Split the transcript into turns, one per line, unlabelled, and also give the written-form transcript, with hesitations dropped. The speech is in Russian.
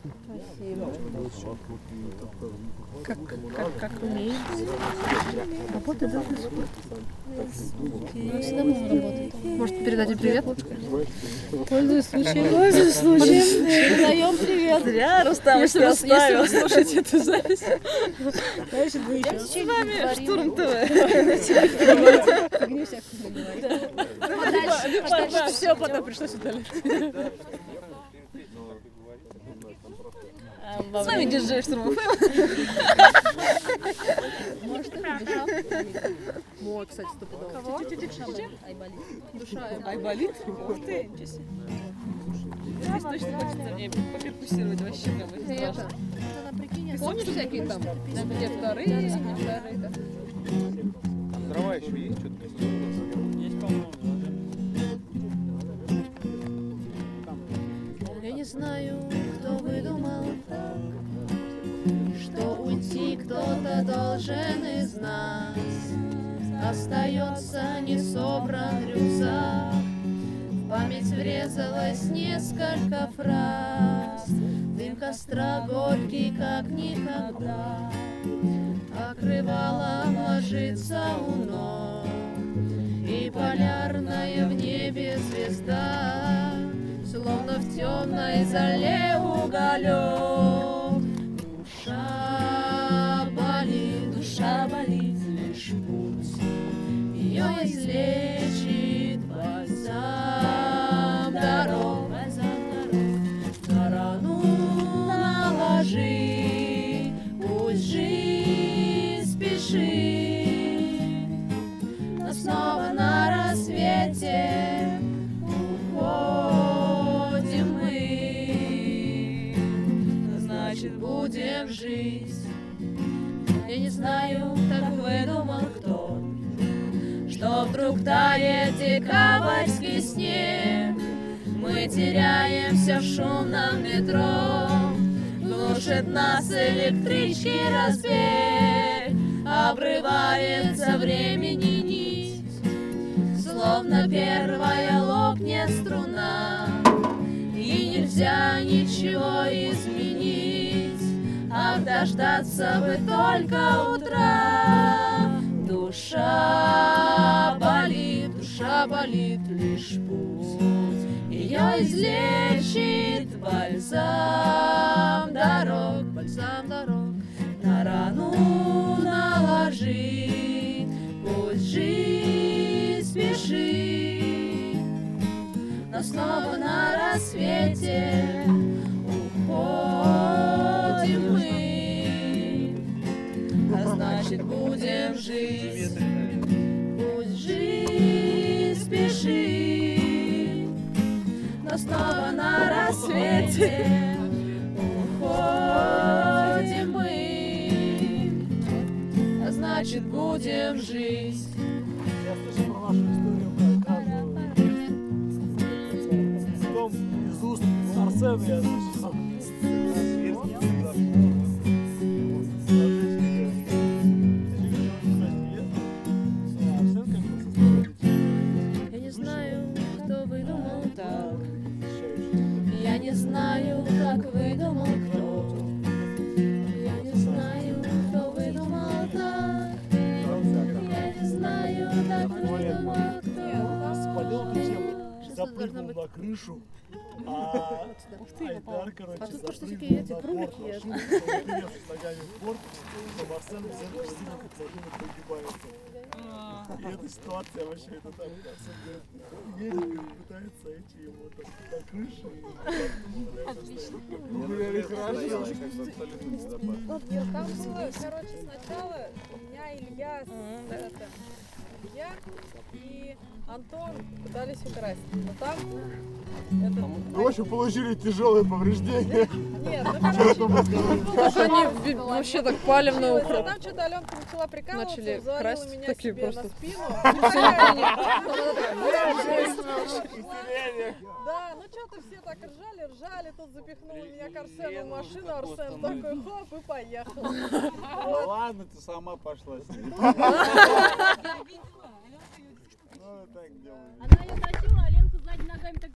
Спасибо. Как умеешь? Работает да? Всегда можно работать. Может, передать им привет? Пользуясь случаем. Передаем привет. Зря, Рустам, если вы слушаете эту запись. Значит, вы еще. С вами Штурм ТВ. Фигню всякую говорите. Все, потом пришлось удалить. С вами диджей Штурм ТВ. Может, ты душа? Мой, кстати, стопудово. Кого? Айболит. Душа Айболит? Ух ты, ничего себе. Здесь точно хочется мне поперкуссировать вообще прям очень страшно. Помнишь всякие там? Где вторые, не вторые, да?
Там дрова еще есть что-то? Есть, по-моему,
Я не знаю, кто выдумал так, что уйти кто-то должен из нас. Остается несобран рюкзак, в память врезалось несколько фраз. Дым костра горький, как никогда, окрывала ложится у ног, и полярная в небе звезда, словно в темной зале уголек. Душа болит, лишь путь ее излечит бальзам дорог. На рану наложи, пусть жизнь спешит, но снова на рассвете уходим мы, значит будем жить. Я не знаю, так выдумал кто, что вдруг тает декабрьский снег. Мы теряемся в шумном метро, глушит нас электрички разбег. Обрывается времени нить, словно первая лопнет струна, и нельзя ничего изменить. Ах, дождаться бы только утра. Душа болит, лишь путь ее излечит бальзам дорог. На рану наложи, пусть жизнь спешит, но снова на рассвете уходим мы, а значит будем жить. Пусть жизнь спешит, но снова на рассвете уходим мы, а значит будем жить.
Я слышал про вашу историю про каждую. Дом из уст Арсена я слышал.
Я не знаю, кто выдумал так. Я не знаю, как выдумал кто. Я не знаю, кто выдумал так. Я не знаю, как выдумал кто.
Спалил причем, запрыгнул на крышу, а Айдар, короче, запрыгнул на борт машины, уперевшись ногами в борт, но Марсел взял сильно как машина погибается. И эта ситуация вообще, это там, Арсен говорит, едет, говорит, пытается идти ему там на крышу.
Отлично. Ну, хорошо.
Там было, короче, сначала у меня Илья, Илья и Антон пытались украсть. Но там...
В общем, получили тяжелые повреждения.
Нет, ну короче...
Они вообще так палевно
уходят. Там что-то Аленка начала прикалываться,
начали
завалила
красть
меня
такие
себе
просто.
на спину. Да, ну что-то все так ржали, тут запихнули меня к Арсену в машину, Арсен такой хоп и поехал.
Ну ладно, ты сама пошла с ней. Ну, так делай.
Она ее тащила, а Ленку сзади ногами так